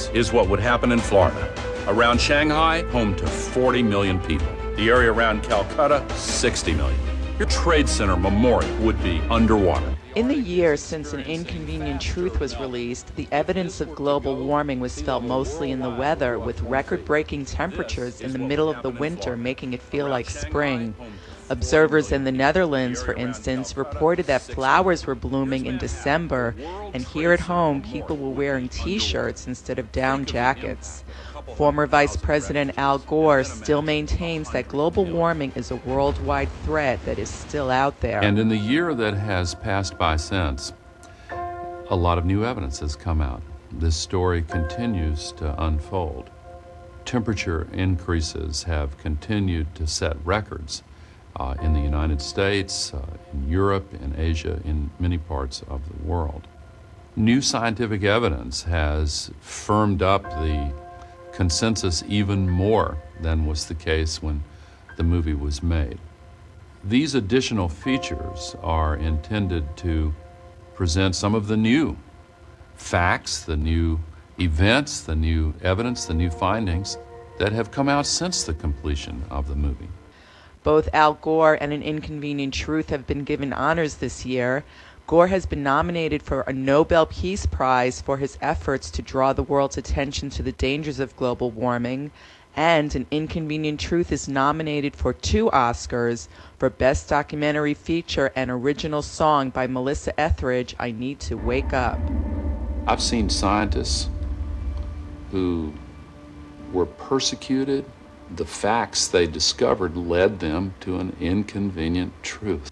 is what would happen in Florida. Around Shanghai, home to 40 million people. The area around Calcutta, 60 million. Your Trade Center memorial would be underwater. In the years since An Inconvenient Truth was released, the evidence of global warming was felt mostly in the weather, with record-breaking temperatures in the middle of the winter making it feel like spring. Observers in the Netherlands, for instance, reported that flowers were blooming in December, and here at home, people were wearing T-shirts instead of down jackets. Former Vice President Al Gore still maintains that global warming is a worldwide threat that is still out there. And in the year that has passed by since, a lot of new evidence has come out. This story continues to unfold. Temperature increases have continued to set records in the United States, in Europe, in Asia, in many parts of the world. New scientific evidence has firmed up the consensus even more than was the case when the movie was made. These additional features are intended to present some of the new facts, the new events, the new evidence, the new findings that have come out since the completion of the movie. Both Al Gore and An Inconvenient Truth have been given honors this year. Gore has been nominated for a Nobel Peace Prize for his efforts to draw the world's attention to the dangers of global warming, and An Inconvenient Truth is nominated for 2 Oscars for Best Documentary Feature and Original Song by Melissa Etheridge, I Need to Wake Up. I've seen scientists who were persecuted. The facts they discovered led them to an inconvenient truth.